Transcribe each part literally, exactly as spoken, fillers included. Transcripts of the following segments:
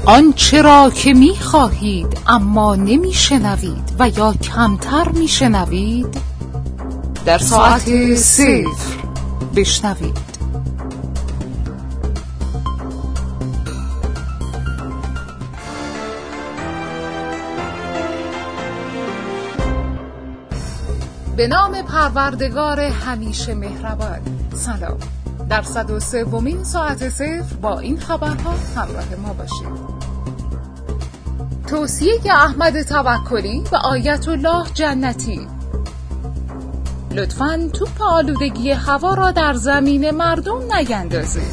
آنچه را که می خواهید اما نمی شنوید و یا کمتر می شنوید در ساعت صفر بشنوید. به نام پروردگار همیشه مهربان. سلام. در صد و سومین ساعت صفر با این خبرها همراه ما باشید. توصیه احمد توکلی به آیت الله جنتی: لطفاً توپ آلودگی هوا را در زمین مردم نیندازید.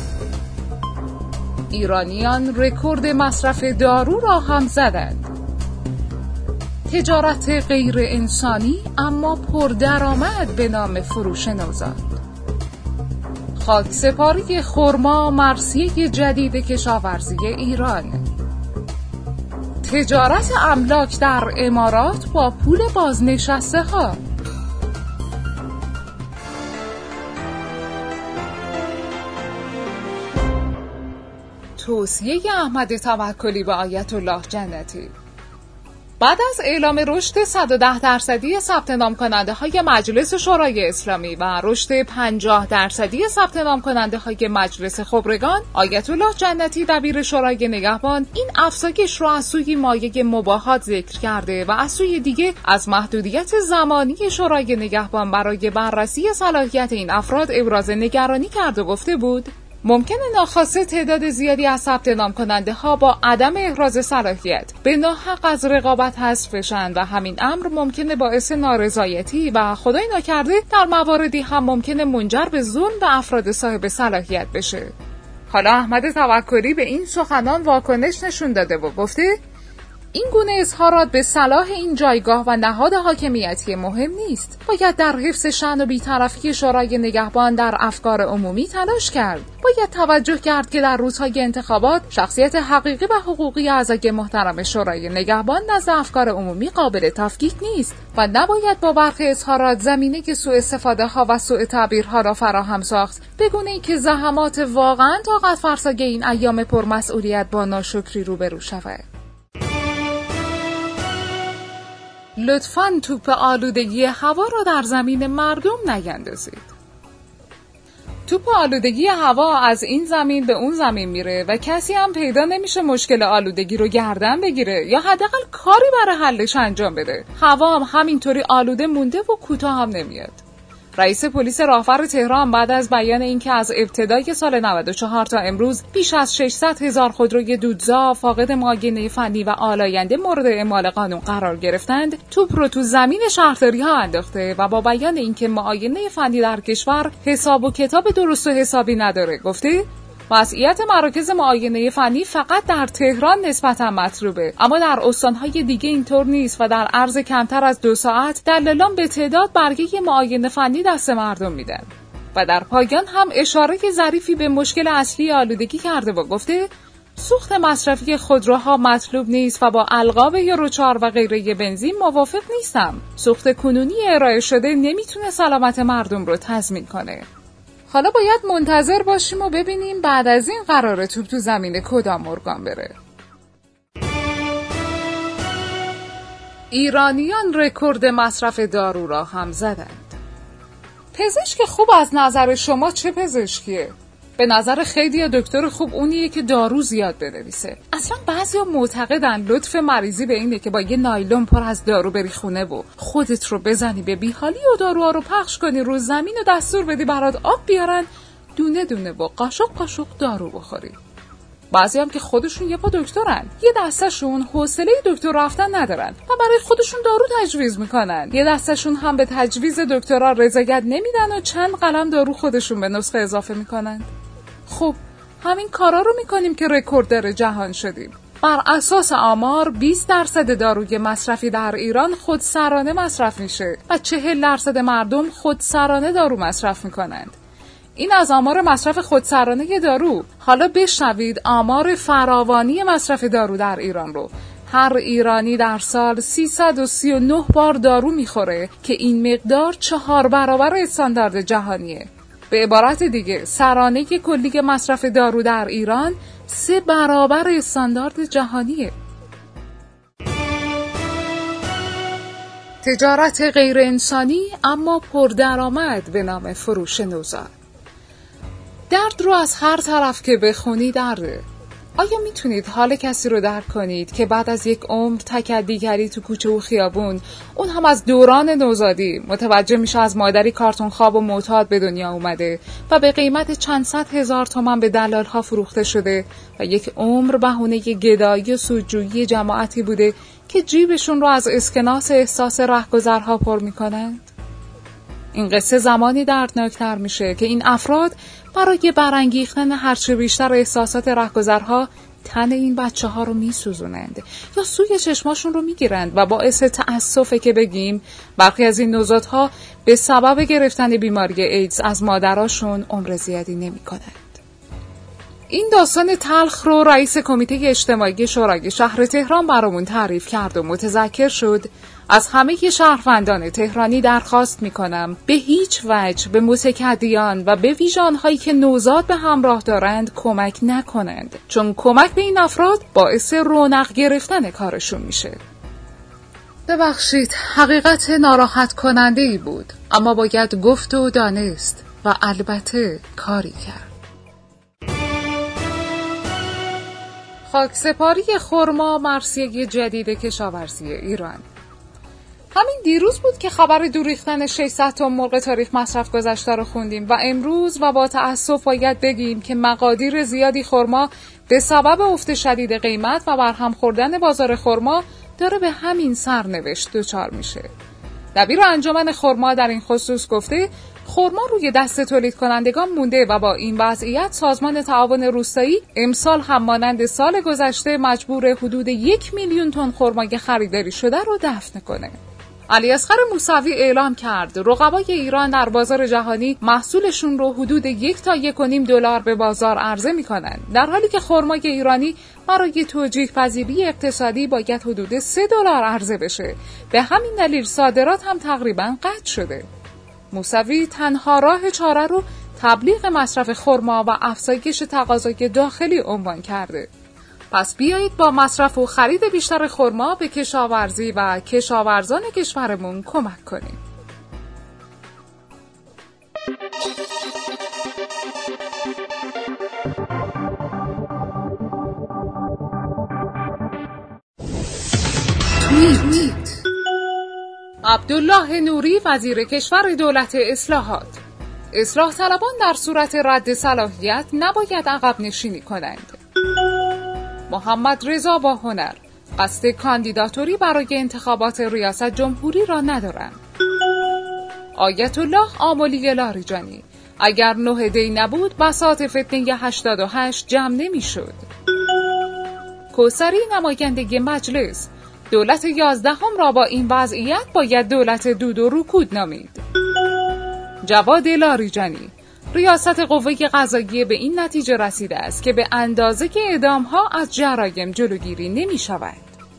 ایرانیان رکورد مصرف دارو را هم زدند. تجارت غیر انسانی اما پردرآمد به نام فروش نوزاد. خاکسپاری خرما مرثیه جدید کشاورزی ایران. تجارت املاک در امارات با پول بازنشسته ها. توصیه احمد توکلی به آیت الله جنتی: بعد از اعلام رشد صد و ده درصدی ثبت نام کننده های مجلس شورای اسلامی و رشد پنجاه درصدی ثبت نام کننده های مجلس خبرگان، آیت الله جنتی دبیر شورای نگهبان این افزایش را از سوی مایه مباهات ذکر کرده و از سوی دیگه از محدودیت زمانی شورای نگهبان برای بررسی صلاحیت این افراد ابراز نگرانی کرده و گفته بود ممکنه ناخواسته تعداد زیادی از ثبت نام کننده ها با عدم احراز صلاحیت به ناحق از رقابت حذف بشن و همین امر ممکنه باعث نارضایتی و خدای ناکرده در مواردی هم ممکنه منجر به ظلم به افراد صاحب صلاحیت بشه. حالا احمد توکلی به این سخنان واکنش نشون داده و گفته این گونه اظهارات به صلاح این جایگاه و نهاد حاکمیتی مهم نیست. باید در حفظ شأن و بی‌طرفی شورای نگهبان در افکار عمومی تلاش کرد. باید توجه کرد که در روزهای انتخابات شخصیت حقیقی و حقوقی اعضای محترم شورای نگهبان نزد افکار عمومی قابل تفکیک نیست و نباید با برخی اظهارات زمینه که سوء استفاده ها و سوء تعبیرها را فراهم ساخت، بگونه ای که زحمات واقعا طاقت فرسای این ایام پرمسئولیت با ناشکری روبرو شود. لطفاً توپ آلودگی هوا را در زمین مردم نیندازید. توپ آلودگی هوا از این زمین به اون زمین میره و کسی هم پیدا نمیشه مشکل آلودگی رو گردن بگیره یا حداقل کاری برای حلش انجام بده. هوا هم همینطوری آلوده مونده و کوتاه هم نمیاد. رئیس پلیس راهور تهران بعد از بیان اینکه از ابتدای سال نود و چهار تا امروز بیش از ششصد هزار خودروی دودزا فاقد معاینه فنی و آلاینده مورد اعمال قانون قرار گرفتند، توپ رو تو زمین شهرداری‌ها انداخته و با بیان اینکه معاینه فنی در کشور حساب و کتاب درست و حسابی نداره، گفته وضعیت مراکز معاینه فنی فقط در تهران نسبتاً مطلوبه، اما در استانهای دیگه اینطور نیست و در عرض کمتر از دو ساعت دلالان به تعداد برگه معاینه فنی دست مردم میدن. و در پایان هم اشاره ظریفی به مشکل اصلی آلودگی کرده و گفته سوخت مصرفی خودروها مطلوب نیست و با القاب یورو چهار و غیره بنزین موافق نیستم. سوخت کنونی ارائه شده نمیتونه سلامت مردم رو تضمین کنه. حالا باید منتظر باشیم و ببینیم بعد از این قراره توپ تو زمین کدام ارگان بره. ایرانیان رکورد مصرف دارو را هم زدند. پزشک خوب از نظر شما چه پزشکیه؟ به نظر خیلی دکتر خوب اونیه که دارو زیاد بنویسه. اصلا بعضیا معتقدن لطف مریضی به اینه که با یه نایلون پر از دارو بری خونه و خودت رو بزنی به بیحالی و داروها رو پخش کنی رو زمین و دستور بدی برات آب بیارن دونه دونه و قاشق قاشق دارو بخوری. بعضی هم که خودشون یه پا دکترن، یه دستشون حوصله دکتر رفتن ندارن و برای خودشون دارو تجویز میکنن، یه دستشون هم به تجویز دکترها رضایت نمیدن و چند قلم دارو خودشون به نسخه اضافه میکنن. خب همین کارا رو میکنیم که رکورددار جهان شدیم. بر اساس آمار بیست درصد داروی مصرفی در ایران خودسرانه مصرف میشه و چهل درصد مردم خودسرانه دارو مصرف میکنند. این از آمار مصرف خودسرانه دارو. حالا بشنوید آمار فراوانی مصرف دارو در ایران رو. هر ایرانی در سال سیصد و سی و نه بار دارو میخوره که این مقدار چهار برابر استاندارد جهانیه. به عبارت دیگه سرانه کلی مصرف دارو در ایران سه برابر استاندارد جهانیه. تجارت غیر انسانی اما پردرآمد به نام فروش نوزاد. درد رو از هر طرف که بخونی درده. آیا میتونید حال کسی رو درک کنید که بعد از یک عمر تکدیگری تو کوچه و خیابون، اون هم از دوران نوزادی، متوجه میشه از مادری کارتون خواب و معتاد به دنیا اومده و به قیمت چند صد هزار تومان به دلال‌ها فروخته شده و یک عمر بهونه گدایی و سودجویی جماعتی بوده که جیبشون رو از اسکناس احساس رهگذرها پر میکنند؟ این قصه زمانی دردناکتر میشه که این افراد برای برانگیختن هرچه بیشتر احساسات رهگذرها تن این بچه ها رو میسوزونند یا سوی چشماشون رو میگیرند و باعث تأسفه که بگیم برخی از این نوزادها به سبب گرفتن بیماری ایدز از مادراشون عمر زیادی نمی کنند. این داستان تلخ رو رئیس کمیته اجتماعی شورای شهر تهران برامون تعریف کرد و متذکر شد از همه شهروندان تهرانی درخواست میکنم به هیچ وجه به متکدیان و به ویژانهایی که نوزاد به همراه دارند کمک نکنند، چون کمک به این افراد باعث رونق گرفتن کارشون میشه. ببخشید، حقیقت ناراحت کننده ای بود، اما باید گفت و دانست و البته کاری کرد. خاکسپاری خرما مرثیه جدید کشاورزی ایران. همین دیروز بود که خبر دور ریختن ششصد تن مرغ تاریخ مصرف گذشته رو خوندیم و امروز و با تأسف باید بگیم که مقادیر زیادی خرما به سبب افت شدید قیمت و برهم خوردن بازار خرما داره به همین سرنوشت دچار میشه. دبیر انجمن خرما در این خصوص گفته خرما روی دست تولید کنندگان مونده و با این وضعیت سازمان تعاون روستایی امسال هم مانند سال گذشته مجبور حدود یک میلیون تن خرمای خریداری شده رو دفن کنه. علیاصغر موسوی اعلام کرد رقبای ایران در بازار جهانی محصولشون رو حدود یک تا یک و نیم دلار به بازار عرضه میکنن، در حالی که خرمای ایرانی برای توجیه پذیری اقتصادی باید حدود سه دلار عرضه بشه. به همین دلیل صادرات هم تقریباً قطع شده. موسوی تنها راه چاره رو تبلیغ مصرف خرما و افزایش تقاضای داخلی عنوان کرده. پس بیایید با مصرف و خرید بیشتر خرما به کشاورزی و کشاورزان کشورمون کمک کنیم. توییت عبدالله نوری وزیر کشور دولت اصلاحات: اصلاح طلبان در صورت رد صلاحیت نباید عقب نشینی کنند. محمد رضا با هنر: قصد کاندیداتوری برای انتخابات ریاست جمهوری را ندارم. آیت الله آملی لاریجانی: اگر نه دی نبود بساط فتنه هشتاد و هشت جمع نمی شد. کوثری نماینده مجلس: دولت یازدهم را با این وضعیت باید دولت دود و رکود نامید. جواد لاریجانی: ریاست قوه قضاییه به این نتیجه رسیده است که به اندازه که اعدام‌ها از جرایم جلوگیری نمی‌شود.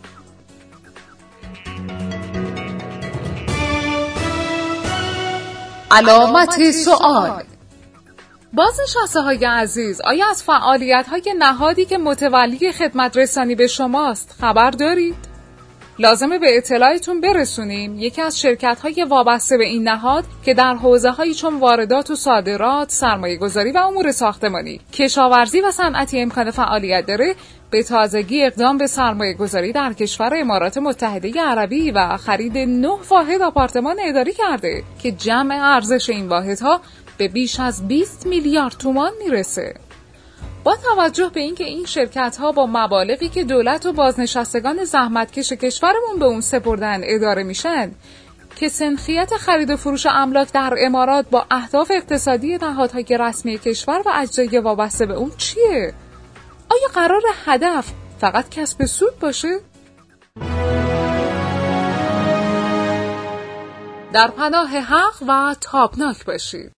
علامت سوال: بازنشسته‌های عزیز، آیا از فعالیت‌های نهادی که متولی خدمت رسانی به شماست خبر دارید؟ لازمه به اطلاعتون برسونیم یکی از شرکت‌های وابسته به این نهاد که در حوزه‌هایی چون واردات و صادرات، سرمایه‌گذاری و امور ساختمانی، کشاورزی و صنعتی امکان فعالیت داره، به تازگی اقدام به سرمایه‌گذاری در کشور امارات متحده عربی و خرید نه واحد آپارتمان اداری کرده که جمع ارزش این واحدها به بیش از بیست میلیارد تومان میرسه. با توجه به اینکه این شرکت‌ها با مبالغی که دولت و بازنشستگان زحمتکش کشورمون به اون سپردن اداره میشن، که سنخیت خرید و فروش املاک در امارات با اهداف اقتصادی نهادهای رسمی کشور و اجزای وابسته به اون چیه؟ آیا قرار هدف فقط کسب سود باشه؟ در پناه حق و تابناک باشید.